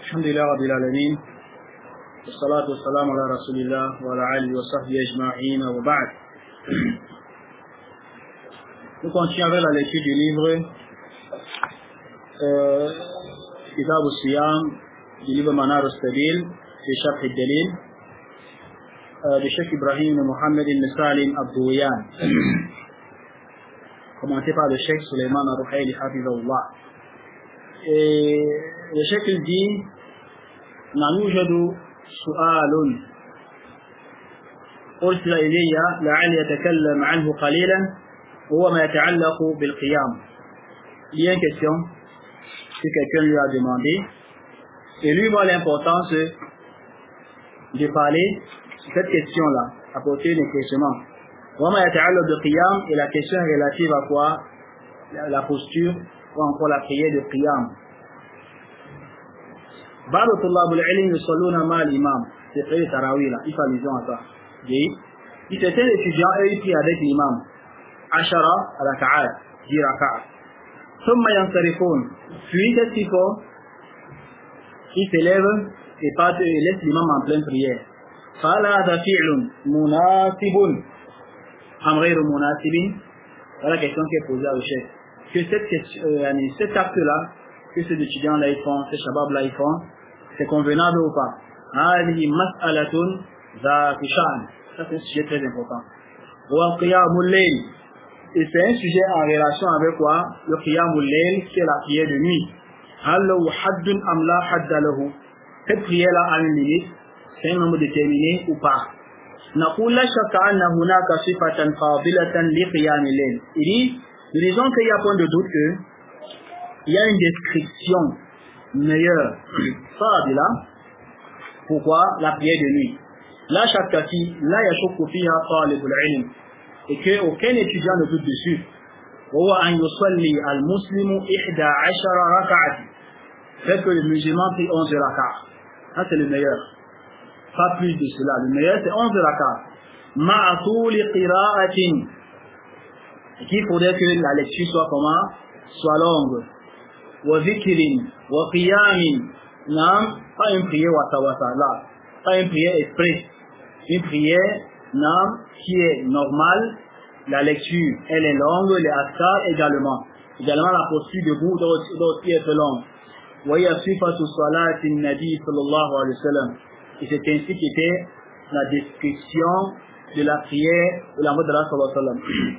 Alhamdulillah Rabbil Alamin. Wassalatu wassalamu ala Rasulillah wa ala alihi wa sahbihi ajma'in wa ba'd. Nous continuons avec la lecture du livre Kitab al-Siyam, du livre Manar al-Stabil, de Sharh al-Dalil, de Cheikh Ibrahim Mohamed ibn Salim Abdouyan, commenté par le Cheikh Suleiman al-Ruhaili Hafizahullah. Et le Cheikh il dit لا يوجد سؤال أرسل إلي لعلي أتكلم عنه قليلا وهو ما يتعلق بالقيام. Il y a une question que quelqu'un lui a demandé et lui voit l'importance de parler de cette question-là, apporter un éclaircissement. وما يتعلق بالقيام et la question est relative à quoi? La posture ou encore la prière de qiyam. بعض طلاب العلم يصلون مع الإمام في قراءة التراويح là, il fait allusion à ça. Il certains étudiants eux ils prient avec l'imam 10 ركعات 10 ركعات ثم ينصرفون puis qu'est-ce qu'ils font? Ils s'élèvent et partent et laissent l'imam en pleine prière. فهل هذا فعل مناسب أم غير مناسب? Voilà la question qui est posée à le chef. Que cet acte-là que ces étudiants-là ils font, ces shabab-là ils font, c'est convenable ou pas? هذه مسألة ذات شأن. Ça c'est un sujet très important. وقيام الليل. Et c'est un sujet en relation avec quoi? Le qiyam al-layl, c'est la prière de nuit. هل له حد أم لا حد له? Cette prière-là a une limite, c'est un nombre déterminé ou pas? نقول لا شك أن هناك صفة فاضلة لقيام الليل. Il dit, nous disons qu'il y a point de doute que il y a une description meilleure. Fadila. Pourquoi? La prière de nuit. La shakati, la yashukku fiha talibul ilm. Et que aucun étudiant ne doute dessus. Wa an yusalli al-muslimu 11 rak'at. Fait que le musulman prie 11 rak'at. Ça c'est le meilleur. Pas plus de cela. Le meilleur c'est 11 rak'at. Ma'a tuli qira'atin. Et qu'il faudrait que la lecture soit comment? Soit longue. Wa zikrin, wa qiyamin, non, pas une prière wata là, pas une prière express, une prière, non, qui est normale, la lecture, elle est longue, les askar également la posture debout doit aussi être longue. Wa ya sifatu salati nabi sallallahu alayhi wa sallam, et c'est ainsi qu'était la description de la prière de la mode de la sallallahu alayhi wa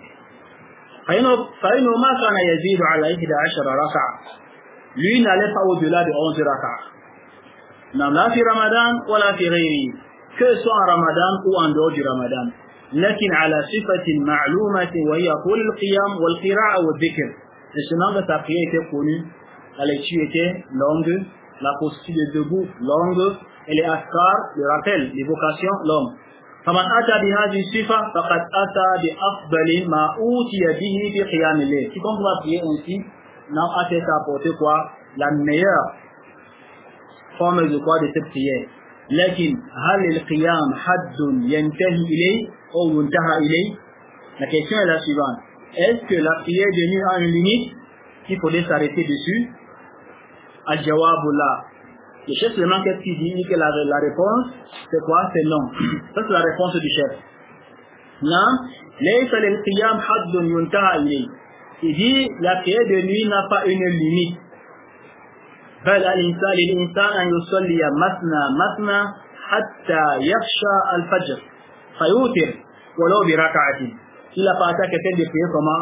sallam. فإنه ما كان يزيد على 11 ركعة. Lui n'allait pas au-delà de 11 rak'ah. La fi Ramadan ou la fi ghayri. Que soit en Ramadan ou en dehors du Ramadan. لكن على صفة معلومة وهي طول القيام والقراءة والذكر. Et seulement que sa prière était connue, la lecture était longue, la posture de debout longue, et les askar, le rappel, l'évocation longue. فمن أتى بهذه الصفة فقد أتى بأفضل ما أوتي به في قيام الليل. Quiconque va prier ainsi n'a à apporter quoi? La meilleure forme de quoi? De cette prière. لكن هل القيام حد ينتهي إليه أو ينتهى إليه? La question est la suivante. Est-ce que la prière de nuit a une limite qu'il faudrait s'arrêter dessus? Al-jawab la. Le chef seulement qu'est-ce qu'il dit? Que la réponse c'est quoi? C'est non. Ça c'est la réponse du chef. Non. ليس للقيام حد ينتهى إليه. Il dit, la prière de nuit n'a pas une limite. بل للإنسان أن يصلي مثنى حتى يخشى الفجر فيوتر ولو بركعة. Il appartient à quelqu'un de prier comment?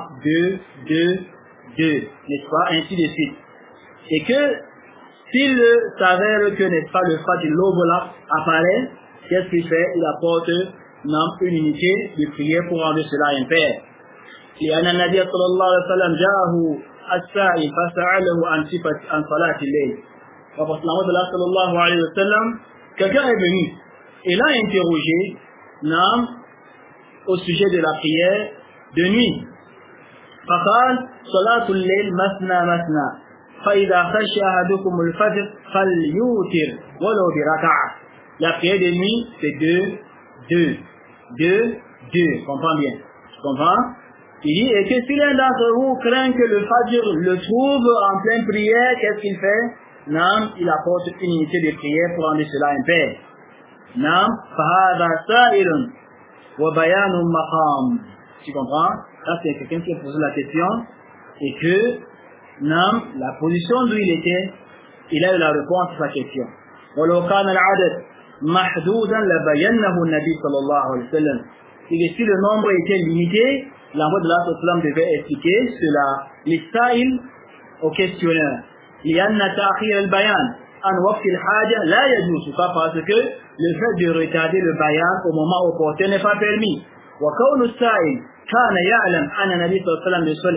2, n'est-ce pas? Ainsi de suite. Et que s'il s'avère que, n'est-ce pas, le Fajr, l'aube là apparaît, qu'est-ce qu'il fait? Il apporte une unité de prière pour rendre cela impair. لأن النبي صلى الله عليه وسلم جاءه السائل فسأله عن صلاة الليل. Parce que l'Amad sallallahu alayhi wa sallam, quelqu'un est venu et l'a interrogé au sujet de la prière de nuit. فقال صلاة الليل مثنى فإذا خشي أحدكم الفجر فليوتر ولو بركعة. La prière de nuit c'est 2. Comprends bien? Tu comprends? Il dit, et que si l'un d'entre vous craint que le Fajr le trouve en pleine prière, qu'est-ce qu'il fait? il apporte une unité de prière pour rendre cela impair. فهذا سائل وبيان مقام. Tu comprends? Ça c'est quelqu'un qui a posé la question et que la position d'où il était, il a eu la réponse à sa question. ولو كان العدد محدودا لبينه النبي صلى الله عليه وسلم. Et si le nombre était limité, l'envoyé de l'Islam devait expliquer cela. للسائل au questionnaire. لأن تأخير البيان عن وقت الحاجة لا يجوز. Pas parce que le fait de retarder le bayan au moment opportun n'est pas permis. وكون السائل كان يعلم أن النبي صلى الله عليه وسلم يصلي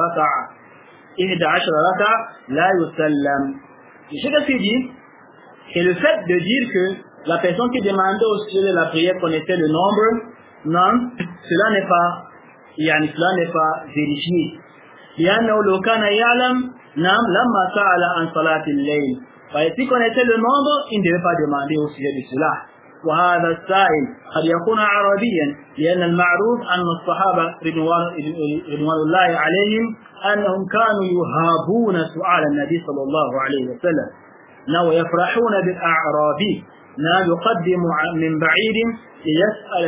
11 ركعة لا يسلم. Ce qu'il dit, c'est le fait de dire que la personne qui demandait au sujet de la prière connaissait le nombre, cela n'est pas vérifié. لأنه لو كان يعلم لما سأل عن صلاة الليل. S'il connaissait le nombre, il ne devait pas demander au sujet de cela. وهذا السائل قد يكون عربيا لأن المعروف أن الصحابة رضوان الله عليهم أنهم كانوا يهابون سؤال النبي صلى الله عليه وسلم ويفرحون بالأعرابي يقدم من بعيد يسأل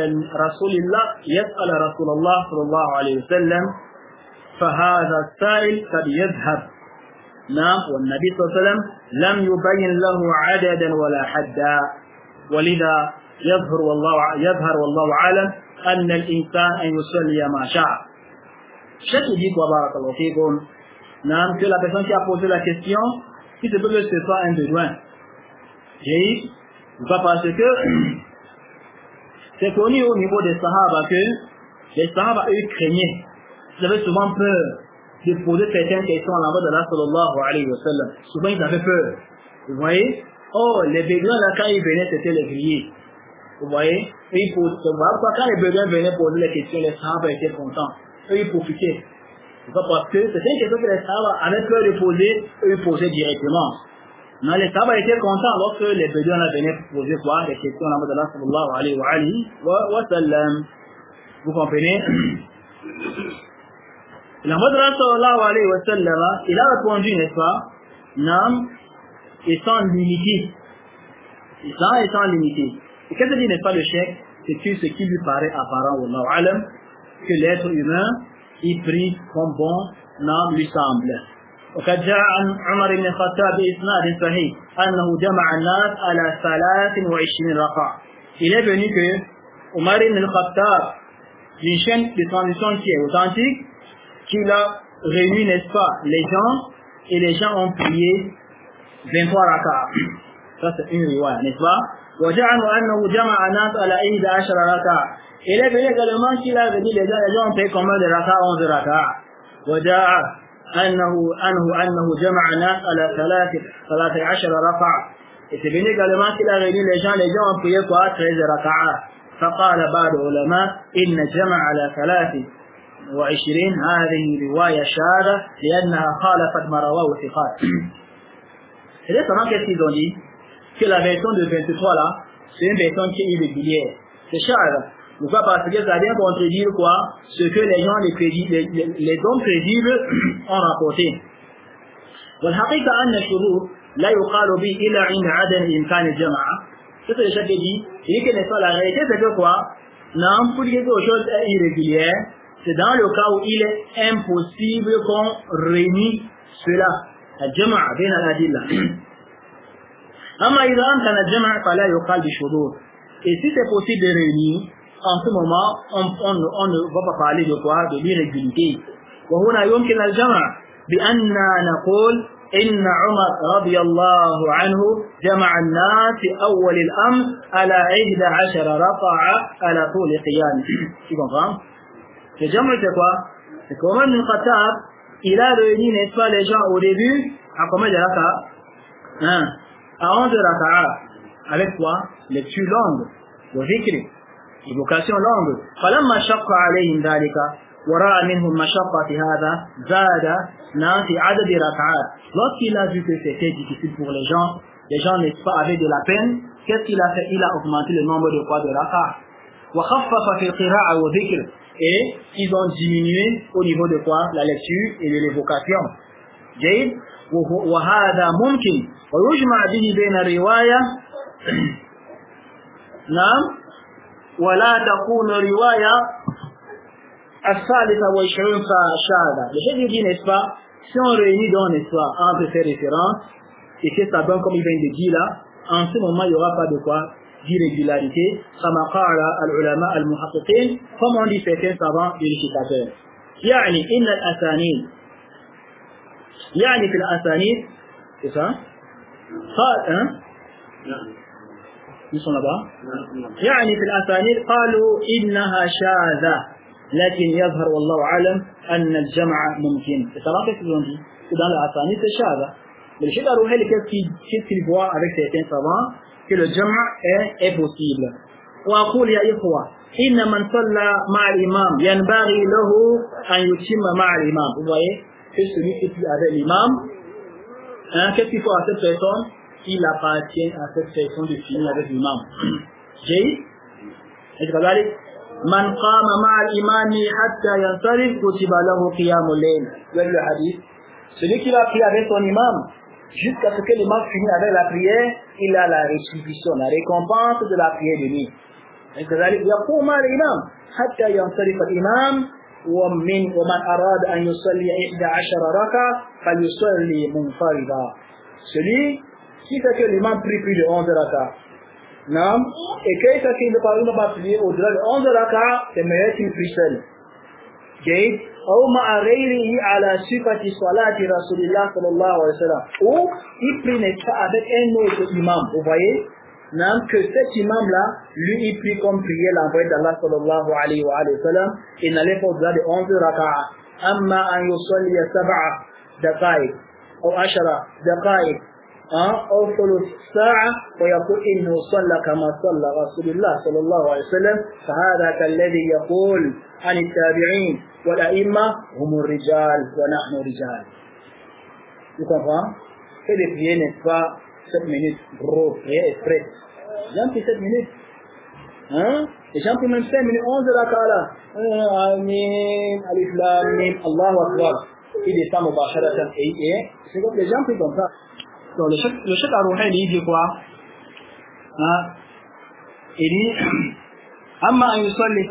رسول الله صلى الله عليه وسلم فهذا السائل قد يذهب والنبي صلى الله عليه وسلم لم يبين له عددا ولا حدا ولذا يظهر والله أعلم أن الإنسان أن يصلي ما شاء. Cheikh dit quoi, barakallahu fikum, que la personne qui a posé la question, il se peut que ce soit un besoin. Et pas parce que c'est connu au niveau des Sahaba que les Sahaba eux craignaient, ils avaient souvent peur de poser certaines questions à l'envers de Allah sallallahu alayhi wa sallam. Souvent ils avaient peur. Vous voyez? Oh, les béguins là quand ils venaient c'était les grillés. Vous voyez? Quand les béguins venaient poser les questions, les Sahaba étaient contents. Eux ils profitaient. C'est pas parce que c'était une question que les Sahaba avaient peur de poser, eux ils posaient directement. Non, les Sahaba étaient contents lorsque les béguins là venaient poser quoi? Les questions à l'envers de Allah sallallahu alayhi wa sallam. Vous comprenez? L'envoi de Allah sallallahu alayhi wa sallam, il a répondu, n'est-ce pas? Non, et sans limiter. Et sans limiter. Et qu'est-ce que dit, n'est-ce pas, le cheikh? C'est que ce qui lui paraît apparent, wallahu alam, que l'être humain, il prie comme bon, lui semble. وقد جاء عن عمر بن الخطاب بإسناد صحيح أنه جمع الناس على 23 ركعة. Il est venu que Omar ibn al-Khattab, d'une chaîne de transmission qui est authentique, qu'il a réuni, n'est-ce pas, les gens, et les gens ont prié 23 rak'a. Ça c'est une riwaya, n'est-ce pas? وجعل أنه جمع الناس على 11 ركعة. Il est venu également qu'il a dit les gens ont payé combien de rak'a? 11 rak'a. وجاء أنه جمع الناس على 13 ركعة. Et c'est venu également qu'il a réuni les gens ont prié quoi? 13 rak'a. فقال بعض العلماء إن جمع على 23 هذه رواية شاذة لأنها خالفت ما رواه الثقات. Et récemment, qu'est-ce qu'ils ont dit? Que la version de 23 là, c'est une version qui est irrégulière. C'est shadh. Pourquoi? Parce que ça vient contredire quoi? Ce que les gens, les hommes crédibles ont rapporté. والحقيقة أن الشروط لا يقال به إلا عند عدم إمكان الجمع. C'est ce que le chef dit. Il dit que n'est-ce pas, la réalité c'est que quoi? Non, pour dire que quelque chose est irrégulière, c'est dans le cas où il est impossible qu'on réunisse cela. الجمع بين الأدلة. أما إذا أمكن الجمع فلا يقال بشروط. Et si c'est possible de réunir, en ce moment, on ne va pas parler de quoi? De l'irrégularité. وهنا يمكن الجمع بأننا نقول إن عمر رضي الله عنه جمع الناس في أول الأمر على 11 ركعة على طول قيام. Tu comprends? Le jama c'est quoi? C'est qu'Omar ibn Khattab, il a réuni, n'est-ce pas, les gens au début, à combien de rak'a? À 11 rak'a. Avec quoi? Lecture longue, le zikr, évocation longue. فلما شق عليهم ذلك ورأى منهم مشقة في هذا زاد في عدد ركعات. Lorsqu'il a vu que c'était difficile pour les gens n'est-ce pas, avaient de la peine, qu'est-ce qu'il a fait? Il a augmenté le nombre de fois de rak'a. وخفف في القراءة والذكر. Et ils ont diminué au niveau de quoi? La lecture et de l'évocation. جيد. وهذا ممكن ويجمع به بين الرواية نعم ولا تكون رواية الثالثة والعشرون شاذة. Le chef dit, n'est-ce pas, si on réunit donc, n'est-ce pas, entre ces références et que ça donne comme il vient de dire là, en ce moment il n'y aura pas de quoi d'irrégularité, كما قال العلماء المحققين, comme on dit certains savants vérificateurs. يعني إن الأسانيد يعني في الأسانيد c'est ça قال ils sont là-bas يعني في الأسانيد قالوا إنها شاذة لكن يظهر والله أعلم أن الجمع ممكن. C'est ça qu'ils ont dit, que dans l'Asanid c'est شاذة. Mais le Cheikh Arouhel, qu'est-ce qu'il voit avec certains savants, que le jama' est possible. وأقول يا إخوة إن من صلى مع الإمام ينبغي له أن يتم مع الإمام. Vous voyez que celui qui prie avec l'imam, qu'est-ce qu'il faut à cette personne? Il appartient à cette personne de finir avec l'imam. J'ai dit من قام مع الإمام حتى ينصرف كتب له قيام الليل. Le hadith, celui qui va prier avec son imam jusqu'à ce que l'imam finisse avec la prière, il a la rétribution, la récompense de la prière de nuit. يقوم مع الإمام حتى ينصرف الإمام ومن أراد أن يصلي 11 ركعة فليصلي منفردا. Celui qui fait que l'imam prie plus de 11 rakats, non, et quelqu'un qui ne va pas prier au-delà de 11 rakats, c'est meilleur qu'il prie seul. أو مع غيره على صفة صلاة رسول الله صلى الله عليه وسلم. Ou il prie avec un autre imam, vous voyez, non, que cet imam-là, lui, il prie comme priait l'envoyé d'Allah sallallahu alayhi wa sallam, et n'allait pas au-delà de 11 rakats. أما أن يصلي 7 دقائق أو 10 دقائق أو ثلث ساعة ويقول إنه صلى كما صلى رسول الله صلى الله عليه وسلم, فهذا كالذي يقول عن التابعين والأئمة هم الرجال ونحن رجال. Vous comprenez? Et les prières n'est pas 7 minutes, gros, prière express. J'en prie 7 minutes. Hein? Et j'en prie même 5 minutes, 11 de la kala. Amin, alif lam mim, Allahu Akbar. Il descend au bacharatan et c'est comme les gens prient comme ça. Donc le Cheikh Arouhel, il dit quoi? Il dit أما أن يصلي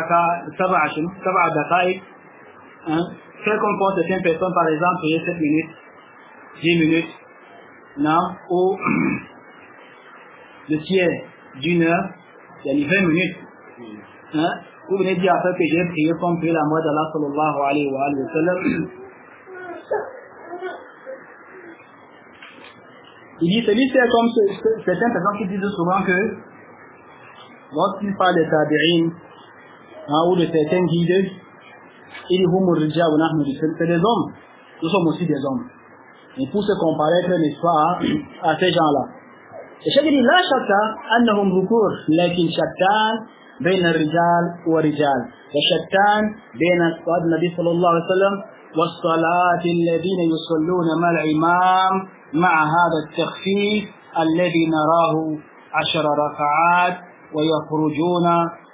7 دقائق, quel comporte certaines personnes, par exemple, prier 7 minutes, 10 minutes, non, ou le tiers d'une heure, il y a 20 minutes. Vous venez dire après que j'ai prié comme prier la mort d'Allah sallallahu alayhi wa sallam. Il dit, celui c'est comme certaines personnes qui disent souvent que lorsqu'il parle des tabi'in ou de certains guides, il dit c'est des hommes, nous sommes aussi des hommes. Et pour se comparer, n'est-ce pas, à ces gens-là. Et chaque dit, la shakka, annahum dhukur, lakin shakkan, بين الرجال والرجال وشتان بين أصحاب النبي صلى الله عليه وسلم والصلاة الذين يصلون مع الإمام مع هذا التخفيف الذي نراه 10 ركعات ويخرجون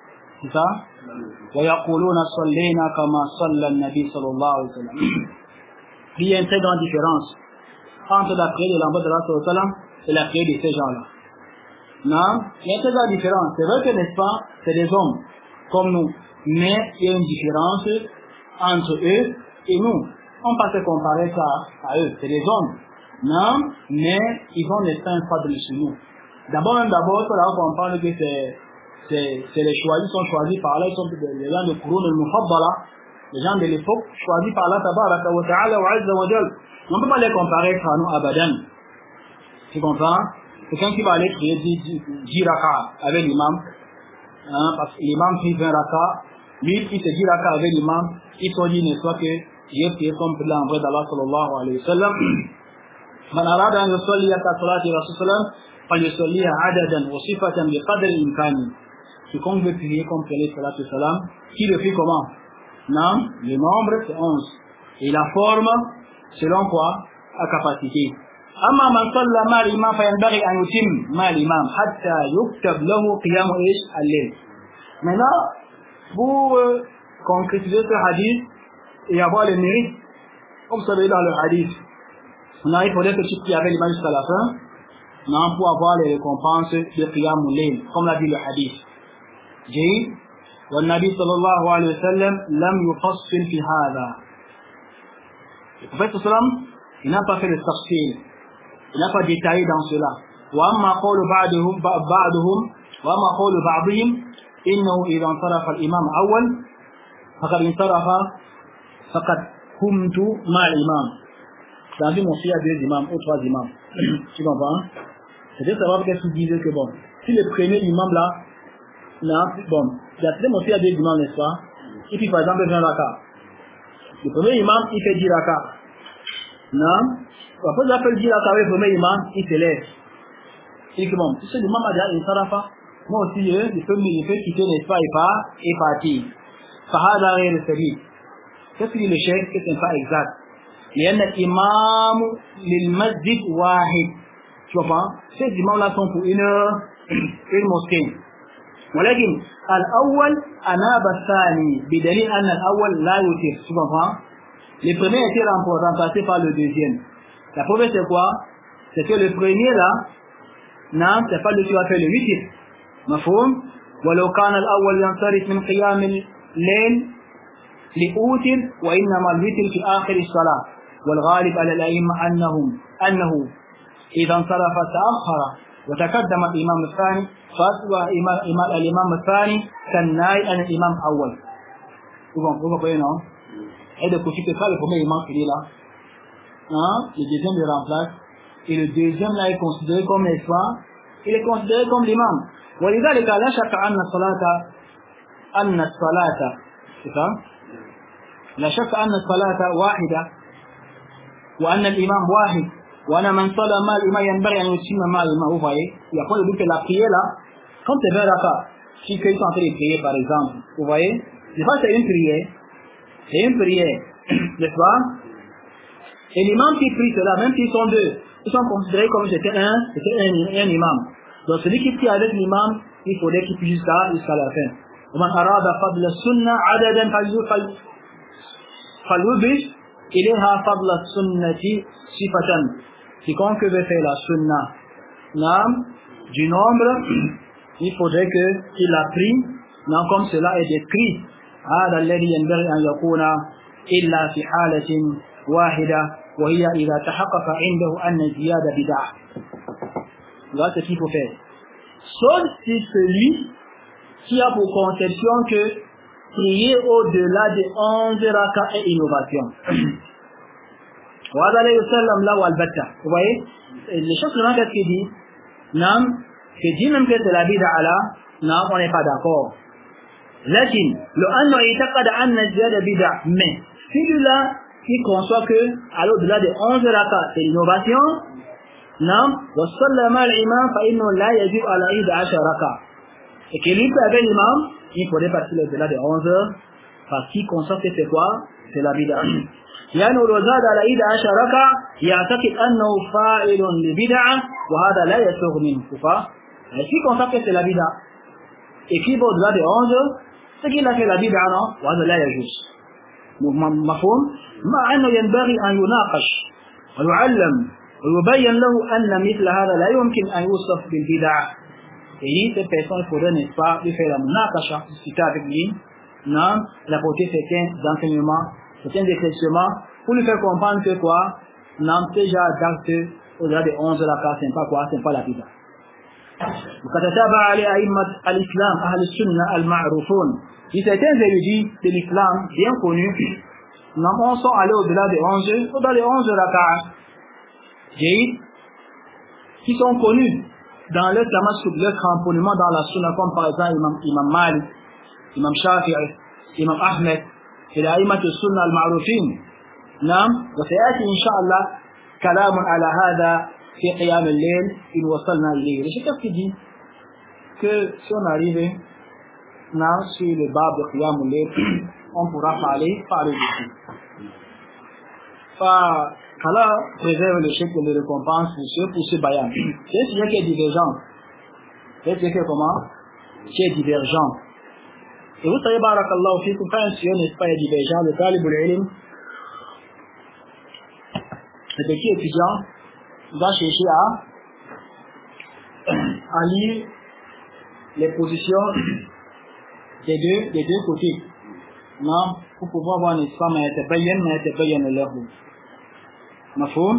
ويقولون صلينا كما صلى النبي صلى الله عليه وسلم. Il y a une très grande différence entre la prière de l'envoi de Allah sallallahu alayhi wa sallam et la prière de ces gens-là. Non, il y a une très grande différence. C'est vrai que, n'est-ce pas, c'est des hommes comme nous, mais il y a une différence entre eux et nous. On ne peut pas se comparer ça à eux. C'est des hommes, non, mais ils ont des saints faibles sur nous. D'abord, il faut parle que c'est les choisis, sont choisis par Allah, ils sont les gens de Qurun al-Mufaddala, les gens de l'époque choisis par Allah tabaraka wa ta'ala wa azza wa jal. On ne peut pas les comparer à nous abadan. Tu comprends? Quelqu'un qui va aller prier 10 rakats avec l'imam, parce que l'imam prie 20 rakats, lui il prie 10 rakats avec l'imam, il faut dire n'est-ce pas que j'ai prié comme pour l'envoi d'Allah sallallahu alayhi wa sallam. من أراد أن يصلي كصلاة رسول الله فليصليها عددا وصفة بقدر إمكانه. Quiconque veut prier comme prier salatu salam, qui le fait comment? Non, le nombre c'est 11. Et la forme, selon quoi? La capacité. أما من صلى مع الإمام فينبغي أن يتم مع الإمام حتى يكتب له قيام إيش الليل. Maintenant, pour concrétiser ce hadith et avoir le mérite, comme vous savez dans le hadith, Non, il faudrait que tu pries avec l'imam jusqu'à la fin. Non, pour avoir les récompenses de Qiyam al-Layl, comme l'a dit le hadith. J'ai والنبي صلى الله عليه وسلم لم يفصل في هذا. Le prophète صلى الله عليه وسلم, il n'a pas fait le tafsir, il n'a pas détaillé dans cela. وأما قول بعضهم إنه إذا انصرف الإمام أول فقد انصرف فقد قمت مع الإمام. Dans une mosquée, il y a 2 imams ou 3 imams. Tu comprends? C'est-à-dire savoir qu'est-ce qu'il disait que bon, si le premier imam là, non, bon, il y a 2 mosquées, il y a 2 imams, n'est-ce pas? Et puis par exemple, 20 raka. Le premier imam, il fait 10 raka. Non? Après, il a fait 10 raka avec le premier imam, il se lève. Il dit que bon, si ce imam a déjà une sarafa, moi aussi, je peux quitter, n'est-ce pas, et partir. Fahada ghayr sabil. Qu'est-ce qu'il dit le cheikh? Que ce n'est pas exact. لأن الإمام للمسجد واحد. Tu comprends? Ces imams-là sont pour une mosquée. ولكن الأول أناب الثاني بدليل أن الأول لا يوتر. Tu comprends? Le premier était remplacé par le deuxième. La preuve c'est quoi? C'est que le premier là, non, c'est pas lui qui va faire le witir. مفهوم؟ ولو كان الأول ينصرف من قيام الليل لأوتر وإنما الوتر في آخر الصلاة. والغالب على الأئمة أنه إذا انصرف تأخر وتقدم الإمام الثاني فأصبح الإمام الثاني كالنائب عن الإمام الأول. Vous comprenez, non? Et de côté que ça, le premier imam qui est là, hein? Le deuxième le remplace, et le deuxième là est considéré comme l'espoir, il est considéré comme l'imam. ولذلك لا شك أن الصلاة لا شك أن الصلاة واحدة وأن الإمام واحد وأن من صلى مع الإمام ينبغي أن يتم مع الإمام. Vous voyez, il y a pas de doute que la prière là, quand c'est vers la part, si quelqu'un est en train de prier par exemple, vous voyez, c'est pas c'est une prière, n'est-ce pas? Et l'imam qui prie cela, même s'ils sont 2, ils sont considérés comme c'était un imam. Donc celui qui prie avec l'imam, il faudrait qu'il prie jusqu'à la fin. ومن أراد فضل السنة عددا فليضف إليها فضل السنة صفة. Quiconque veut faire la sunna du nombre, il faudrait qu'il la prie, non comme cela est décrit. هذا الذي ينبغي أن يكون إلا في حالة واحدة وهي إذا تحقق عنده أن الزيادة بدعة. Voilà ce qu'il faut faire. Sauf si celui qui a pour conception que prier au-delà de 11 raka est innovation. Vous voyez, les choses que qu'est-ce qu'il dit? Non, c'est dit même que c'est la bid'a là, non, on n'est pas d'accord. Lakin, le anno itaqada anna ziyada bid'a, mais celui-là qui conçoit que à l'au-delà de 11 raka c'est l'innovation, non, wa sallama al-imam fa innahu la yajib ala 11 raka. Et qu'il lui avec l'imam, il faudrait partir au-delà de 11 heures, parce qu'il constate que c'est quoi? C'est la bid'a. لأنه لو زاد على 11 ركعة يعتقد أنه فاعل لبدعة وهذا لا يسوغ منه. Et s'il constate que c'est la bid'a, et qu'il va au-delà de 11 heures, c'est qu'il a fait la bid'a, non? وهذا لا يجوز. مفهوم؟ مع أنه ينبغي أن يناقش ويعلم ويبين له أن مثل هذا لا يمكن أن يوصف بالبدعة. Et cette personne, il faudrait, n'est-ce pas, lui faire la munakasha, discuter avec lui, non, l'apporter certains enseignements, certains éclaircissements, pour lui faire comprendre que quoi, non, déjà d'acte au-delà de 11 rakats, c'est pas quoi, c'est pas la bid'a. وقد تابع على أئمة الإسلام أهل السنة المعروفون. Et certains érudits de l'islam bien connus, non, sont allés au-delà de 11 rakats, qui sont connus dans leur tamassuk, leur cramponnement dans la sunna, comme par exemple Imam Malik, Imam Shafi'i, Imam Ahmed, et l'a'immat al-sunna al-ma'rufin. Nam, wa sayati insha'Allah kalamun ala hada fi qiyam al-layl in wasalna ilayhi. Le cheikh qui dit que si on arrive sur le bab de qiyam al-layl, on pourra parler dessus. qu'Allah préserve le chèque de récompense pour ce bayan. C'est un sujet qui est divergent. C'est un sujet qui est comment? Qui est divergent. Et vous savez, barakallahu fikum, quand un sujet n'est pas divergent, le talibul ilm, le petit étudiant va chercher à lire les positions des deux côtés. Non, pour pouvoir voir n'est-ce pas, mais يتبين له. مفهوم؟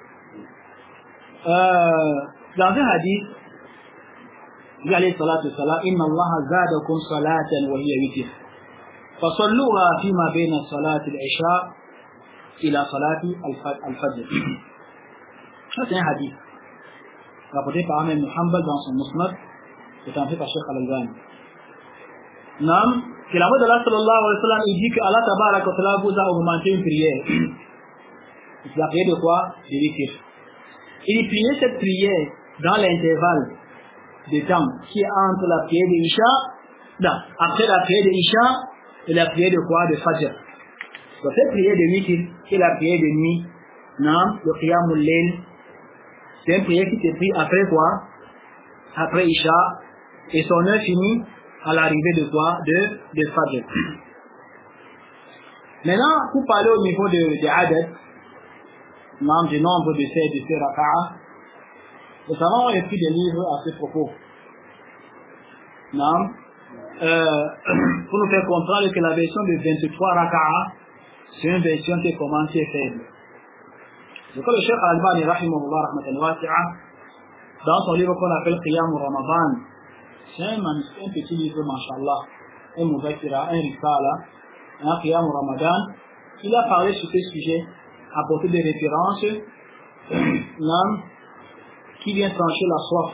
Dans un hadith, il y a les salats de salat, inna Allah zadakum salatan wa hiya witr. فصلوها فيما بين صلاة العشاء إلى صلاة الفجر. Ça c'est un hadith rapporté par Ahmed Muhammad dans son Musnad, étant par Cheikh Al-Albani. Nam, que la voix de Allah sallallahu alayhi wa sallam, il dit que Allah tabaraka wa ta'ala vous a augmenté une prière. C'est la prière de quoi? De witr. Il priait cette prière dans l'intervalle de temps qui est entre la prière de Isha, après la prière de Isha et la prière de quoi? De Fajr. Donc cette prière de witr et la prière de nuit, non, le qiyamul layl, c'est une prière qui s'est prise après quoi? Après Isha, et son heure finit à l'arrivée de quoi? De Fajr. Maintenant, pour parler au niveau de Adad, du nombre de ces raka'a, nous avons écrit des livres à ce propos. Pour nous faire comprendre que la version de 23 raka'a, c'est une version qui commence faible. Donc le Cheikh Al-Albani rahimahullah rahmatan wasi'a, dans son livre qu'on appelle Qiyam Ramadan, c'est un petit livre, mashallah, un Muzakira, un Risala, un Qiyam Ramadan, il a parlé sur ce sujet, apporté des références qui vient trancher la soif,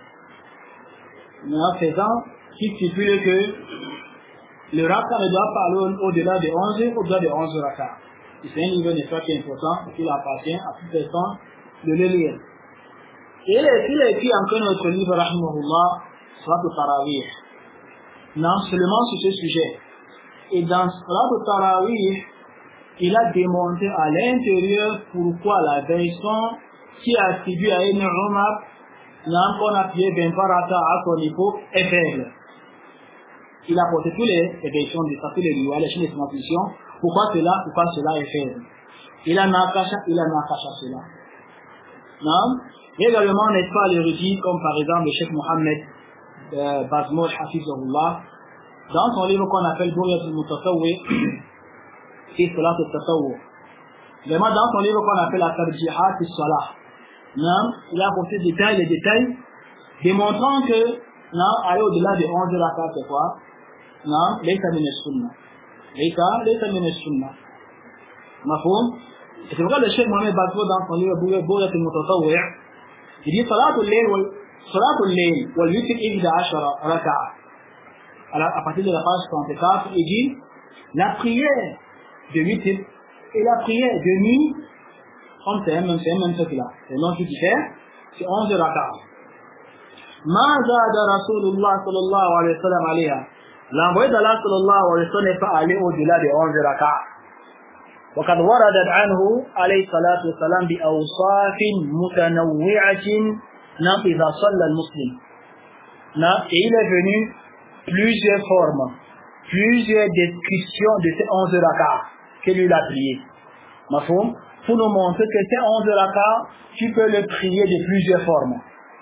en faisant qui stipule que le raka ne doit pas aller au-delà de 11, au-delà de 11 raka. C'est un livre n'est-ce pas qui est important, qu'il appartient à toute personne de le lire. Et il a écrit encore notre livre, rahimahullah, Salat al-Tarawih. Non seulement sur ce sujet. Et dans Salat al-Tarawih, il a démontré à l'intérieur pourquoi la version qui est attribuée à Ibn Umar, qu'on a appuyé 23 raka à son niveau, est faible. Il a porté toutes les versions de ça, tous les riwayat, les transmissions. Pourquoi cela est faible? Il a nakacha cela. Non? Et également, n'est-ce pas, l'érudit, comme par exemple le Cheikh Mohammed Bazmoul Hafizahullah, dans son livre qu'on appelle Bouryat al-Mutasawwi, et Salat al-Tasawwur. Vraiment, dans son livre qu'on appelle la Tarjihat al-Salah, il a apporté les détails, démontrant que, aller au-delà de 11 rakat, c'est quoi? Laysa min as-sunnah. Laysa min as-sunnah. Mafhum? Et c'est vrai le Cheikh Mohammed Bazmoul dans son livre Bouryat al-Mutasawwi, il dit Salatul Layl wal witr 11 raka'a. À partir de la page 34, il dit la prière de witr et la prière de nuit, c'est un même truc là. C'est non qui diffère, c'est 11 raka'a. Ma zada Rasulullah sallallahu alayhi wa sallam alayha. L'envoyé d'Allah sallallahu alayhi wa sallam n'est pas allé au-delà des 11 raka'a. وقد وردت عنه عليه الصلاة والسلام بأوصاف متنوعة إذا صلى المسلم. Et il est venu plusieurs formes, plusieurs descriptions de ces 11 rakats que lui a prié. Mafhum, pour nous montrer que ces 11 rakats, tu peux le prier de plusieurs formes.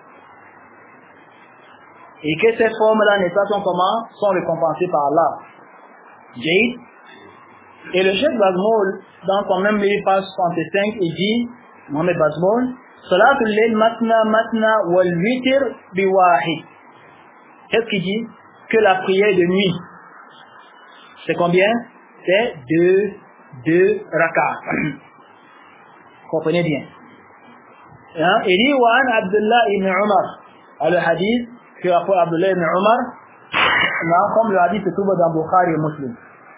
Et que ces formes-là, n'est pas comment, sont récompensées par Allah. Et le Cheikh Bazmoul, dans son même livre, page 65, il dit, Mohamed Bazmoul, Salatul Layl matna wal witr biwahid. Qu'est-ce qu'il dit? Que la prière de nuit, c'est combien? C'est deux rakats. Comprenez bien. Il dit, wa an Abdullah ibn Umar, le hadith que après Abdullah ibn Umar, comme le hadith se trouve dans Bukhari et Muslim.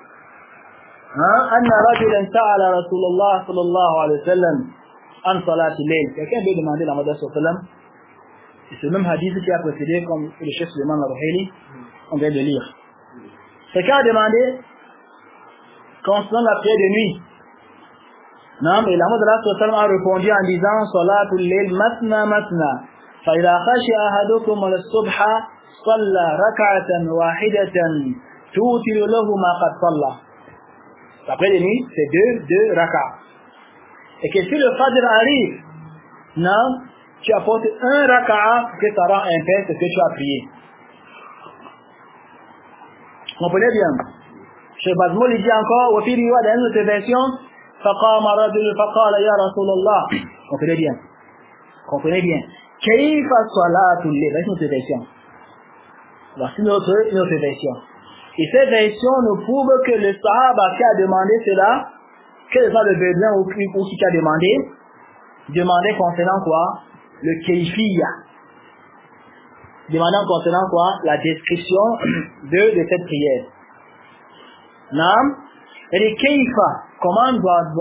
أن رجلا سأل رسول الله صلى الله عليه وسلم عن صلاة الليل. Quelqu'un veut demander la Madame sallallahu alayhi wa sallam. C'est le même hadith qui a précédé comme le chef Suleiman al-Ruhaili, on vient de lire. Quelqu'un a demandé concernant la prière de nuit. Non, et la Madame sallallahu alayhi wa sallam a répondu en disant Salatul layl matna. فإذا خشي أحدكم الصبح صلى ركعة واحدة توتر له ما قد صلى. Après les nuits, c'est deux rakats. Et que si le Fajr arrive, non, tu apportes un raka'a que ça rend impair ce que tu as prié. Comprenez bien. Cheikh Bazmoul il dit encore, وفي رواية dans une autre version, فقام رجل فقال يا رسول الله. Comprenez bien. Comprenez bien. كيف صلاة الليل. C'est une autre version. Voici une autre version. Et cette version nous prouve que le Sahaba qui a demandé cela, quel soit le besoin ou qui a demandé concernant quoi? Le kayfiyya. Demandant concernant quoi? La description de cette prière. Nam. Et les kayfa. Comment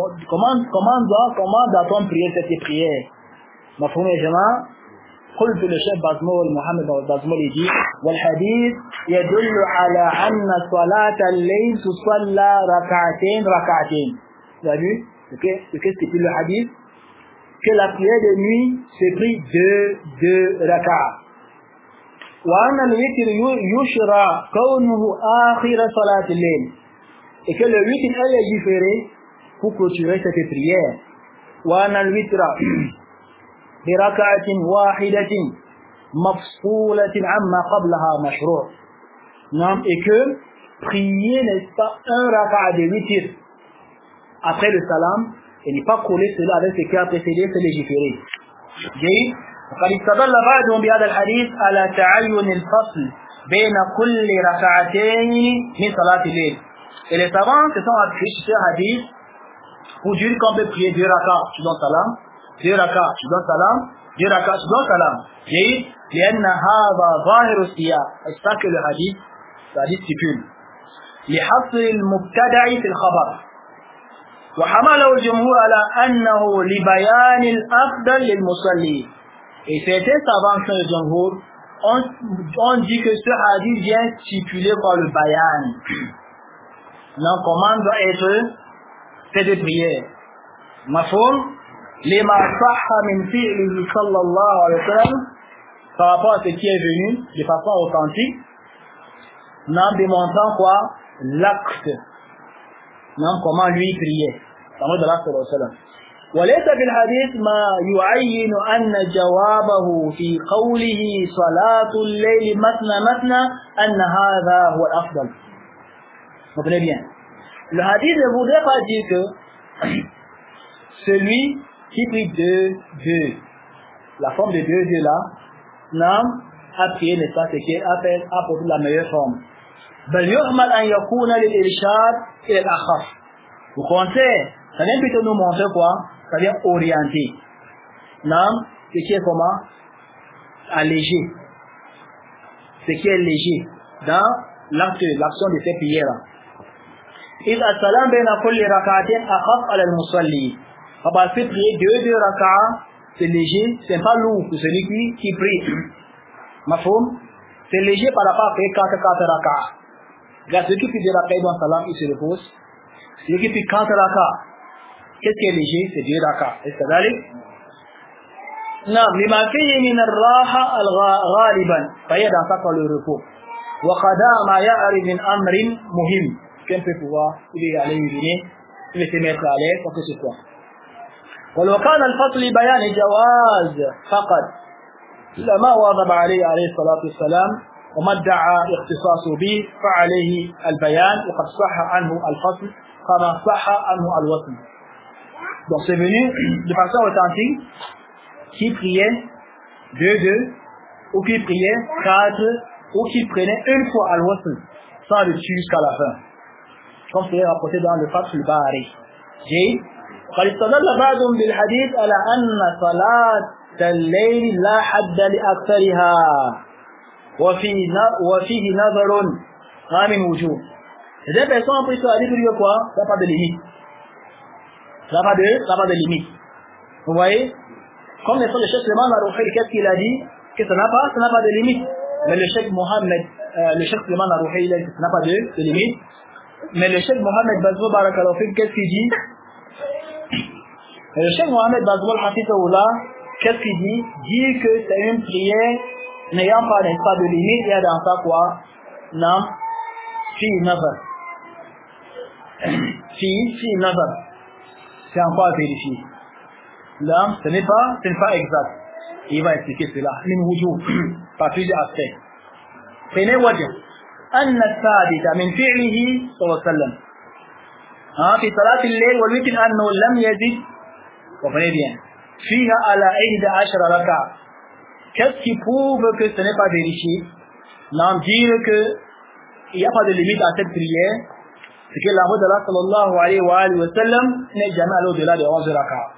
doit-on prier cette prière? مفهوم يا جماعة؟ قلت للشيخ بازمول محمد بازمول يجي والحديث يدل على أن صلاة الليل تصلى ركعتين. Vous avez vu? Qu'est-ce que dit le hadith? Que la prière de nuit se prie deux rak'ah. وأن الوتر يشرع كونه آخر صلاة الليل. Et que le witr est légiféré pour clôturer cette prière. وأن الوتر بركعة واحدة مفصولة عما قبلها مشروع. Non, et que prier n'est pas un raka'a de witr après le salam et n'est pas coller cela avec ce qui a précédé, c'est légiféré. جيد. وقد استدل بعضهم بهذا الحديث على تعين الفصل بين كل ركعتين من صلاة الليل. Et les savants se sont appuyés sur ce hadith pour dire qu'on peut prier 2 rakats, tu donnes salam, 2 rakats, tu donnes salam, 2 rakats, tu donnes salam. جيد. لأن هذا ظاهر السياق. C'est ça que le hadith stipule. لحصر المبتدع في الخبر. وحمله الجمهور على أنه لبيان الأفضل للمصلي. Et certains savants que le Jumhur ont dit que ce hadith vient stipulé par le bayan. Donc comment doit être cette prière? Mafhum lima sahha min fi'lihi sallallahu alayhi wa sallam, par rapport à ce qui est venu de façon authentique, en démontrant quoi? L'acte. Non, comment lui priait. Dans le sallallahu alayhi wa sallam. وليس في الحديث ما يعين أن جوابه في قوله صلاة الليل مثنى أن هذا هو الأفضل. Comprenez bien. Le hadith ne voudrait pas dire que celui qui prie 2, la forme de 2 là, non, a prié, n'est-ce pas, c'est qu'il a pour la meilleure forme. بل يحمل أن يكون للإرشاد إلى الأخف. Au contraire, ça vient plutôt nous montrer quoi? Ça vient orienter. Non, ce qui est comment? Allégé. Ce qui est léger dans l'action de ces prières. إذ السلام بين كل ركعتين أخف على المصلي. Parce que prier 2 rak'ah, c'est léger, c'est pas lourd pour celui qui prie. Mafhum? C'est léger par rapport à 4 rak'ah. Regarde, celui qui prie 2 rak'ah dans salam, il se repose. Celui qui prie 4 rak'ah, qu'est-ce qui est léger? C'est 2 rak'ah. Est-ce que ça allait? Non, لما فيه من الراحة غالبا. فهي dans ça pour le repos. وقضاء ما يعرض من أمر مهم. Qu'un peut pouvoir, il est allé uriner, il va se mettre à l'aise, quoi que ce soit. ولو كان الفصل بيان جواز فقط لما واظب عليه الصلاة والسلام وما ادعى اختصاصه به فعليه البيان وقد صح عنه الفصل كما صح عنه الوصل. Donc c'est venu de façon authentique qui priait 2 ou qui priait 4 ou qui prenait une fois al-wasl sans le tuer jusqu'à la fin. Comme c'est rapporté dans le Fath al-Bari. J'ai قد استدل بعضهم بالحديث على أن صلاة الليل لا حد لأكثرها وفيه نظر ما من وجوه. Les personnes ont pris sur la libre de quoi? Ça n'a pas de limite. Ça n'a pas de limite. Vous voyez? Comme le Cheikh Suleiman Arouhil, qu'est-ce qu'il a dit? Que ça n'a pas de limite. Mais le Cheikh Suleiman Arouhil, il a dit que ça n'a pas de limite. Mais le Cheikh Mohamed Bazmoul Barakallahu Fik, qu'est-ce qu'il dit? Le Cheikh Mohamed Bazmoul Hafizahullah, qu'est-ce qu'il dit? Dit que c'est une prière n'ayant pas de limite, il y a dans ça quoi? Non, fi nazar. Fi nazar. C'est encore à vérifier. Là, ce n'est pas exact. Il va expliquer cela. Min wujub, par plusieurs aspects. Prenez wajh. أن الثابت من فعله صلى الله عليه وسلم في صلاة الليل والوتر أنه لم يزد comprenez bien فيها على 11 ركعة. Qu'est-ce qui prouve que ce n'est pas vérifié? Non, dire que il n'y a pas de limite à cette prière, c'est que la voix d'Allah sallallahu alayhi wa sallam n'est jamais allé au-delà de 11 rak'ah.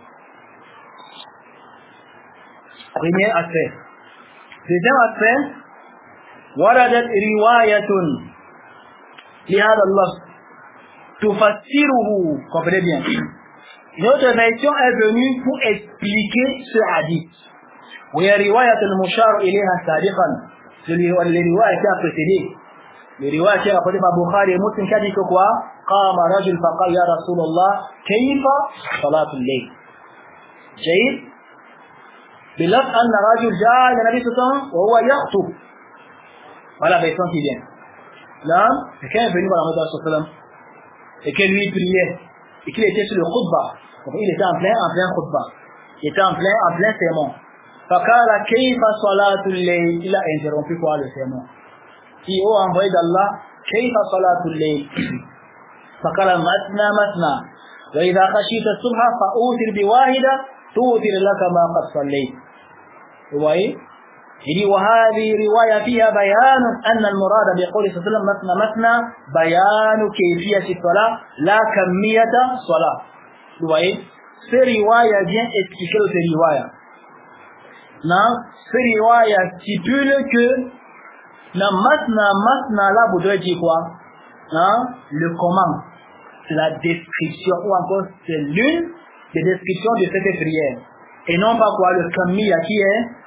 Premier aspect. Deuxième aspect, وردت رواية لهذا اللفظ تفسره, comprenez bien. Notre version est venue pour expliquer ce hadith. وهي رواية المشار إليها سابقا. Les riwayat qui a précédé. Les riwayat qui a rapporté par Bukhari et Muslim qui a dit que quoi? قام رجل فقال يا رسول الله كيف صلاة الليل. جيد. بلفظ أن رجل جاء إلى النبي صلى الله عليه وسلم وهو يخطب. Voilà la version qui vient. Là, quelqu'un est venu voir la Sallallahu alayhi wa sallam et que lui priait et qu'il était sur le khutbah. Donc il était en plein khutbah. Il était en plein sermon. Fakala kayfa salatul layl. Il a interrompu quoi le sermon. Il a envoyé d'Allah kayfa salatul layl. Fakala matna matna. Wa idha khashita subha fa'utir biwahida tu'tir laka ma qad sallayt. Vous voyez? Il dit وهذه رواية فيها بيان أن المراد بقول صلى الله عليه وسلم مثنى مثنى بيان كيفية الصلاة لا كمية الصلاة. Vous voyez, ce riwaya vient expliquer ce riwaya. Non, ce riwaya stipule que non matna là vous devez dire quoi? Non, le comment, c'est la description ou encore c'est l'une des descriptions de cette prière et non pas quoi le kamiya qui est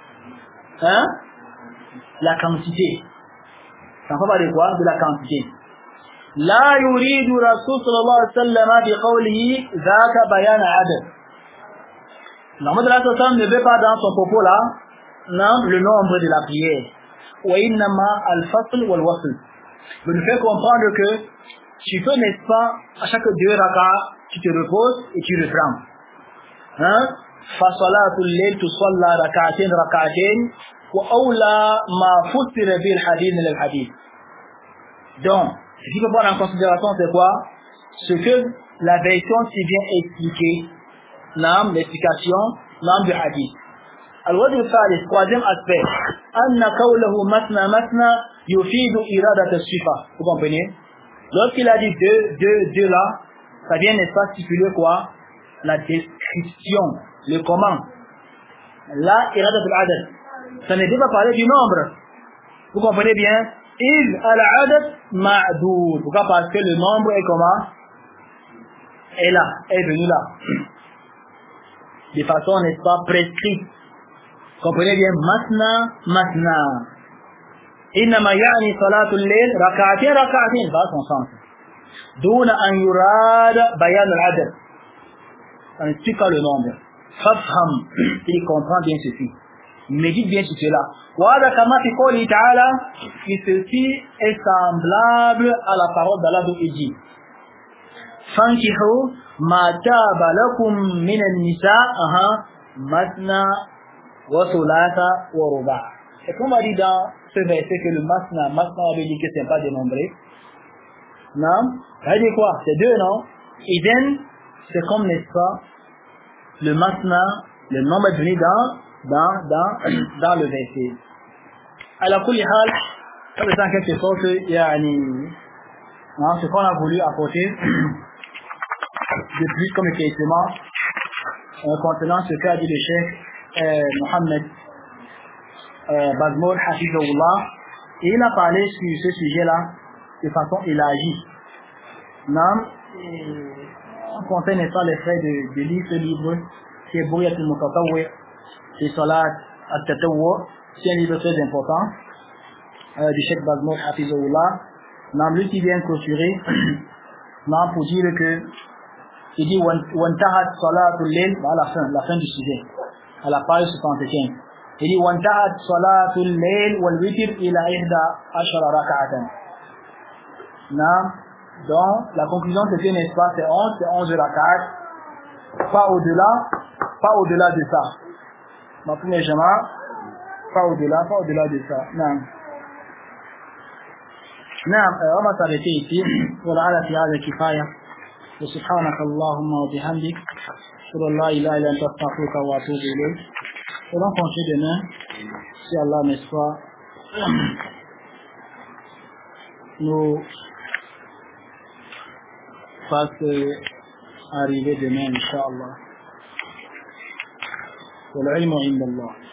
la quantité. Ça ne peut pas de quoi? De la quantité. La yuridu Rasul sallallahu alayhi wa sallam bi qawlihi dhaka bayan adad. L'homme de la Sallam ne veut pas dans son propos là, non, le nombre de la prière. Wa innama al-fasl wal-wasl. Il nous fait comprendre que tu peux, n'est-ce pas, à chaque 2 rak'ah, tu te reposes et tu reprends. فصلاة الليل تصلى ركعتين وأولى ما فسر به الحديث من الحديث. Donc, ce qu'il faut prendre en considération, c'est quoi? Ce que la version si bien expliquée, l'explication, du hadith. الوجه الثالث, troisième aspect, أن قوله مثنى مثنى يفيد إرادة الصفة. Vous comprenez? Lorsqu'il a dit deux là, ça vient, n'est-ce pas, stipuler quoi? La description, le comment. La iradat al-adad. Ça ne veut pas parler du nombre. Vous comprenez bien? Il al-adad ma'doud. Pourquoi? Parce que le nombre est comment? Est là, est venu là. De façon, n'est-ce pas, prescrite. Comprenez bien? Masna. Innama ya'ni salatul layl rak'atin. Dans son sens. Duna an yurad bayan al-adad. Ça ne suit pas le nombre. Fafham, il comprend bien ceci. Médite bien sur cela. Wa'ada kama fi qawli ta'ala, que ceci est semblable à la parole d'Allah d'où il dit. Fankihu ma taba lakum min an-nisa, masna wa thulatha wa ruba'. Et comme on a dit dans ce verset que le masna veut dire que ce n'est pas dénombré. Non? Ça veut dire quoi? C'est 2, non? Idem, c'est comme, n'est-ce pas, le masna, le nombre est venu dans le verset. Alors, kulli hal, ça veut dire en quelque sorte, ce qu'on a voulu apporter de plus comme éclaircissement concernant ce qu'a dit le chef Mohamed Bazmoul Hafizahullah, et il a parlé sur ce sujet-là de façon élargie. On conseille, n'est-ce pas, les frères de lire ce livre qui est Bouryat al-Mutatawwi et Salat al-Tatawwu. C'est un livre très important du Cheikh Bazmoul Hafizahullah. Lui qui vient clôturer pour dire que il dit Wantahat Salatul Layl à la fin du sujet, à la page 75. Il dit Wantahat Salatul Layl wal witr ila 11 rak'atan. Donc, la conclusion c'est que, n'est-ce pas, c'est 11 rak'at, pas au-delà Pas au-delà de ça. Ma première jama'a, pas au-delà de ça. Non. نعم وما s'arrêter ici ولعل في هذا كفاية وسبحانك اللهم وبحمدك أشهد أن لا إله إلا أنت أستغفرك وأتوب إليك. Et donc on se demain si Allah n'est-ce pas nous fasse arriver demain Inch'Allah. والعلم عند الله.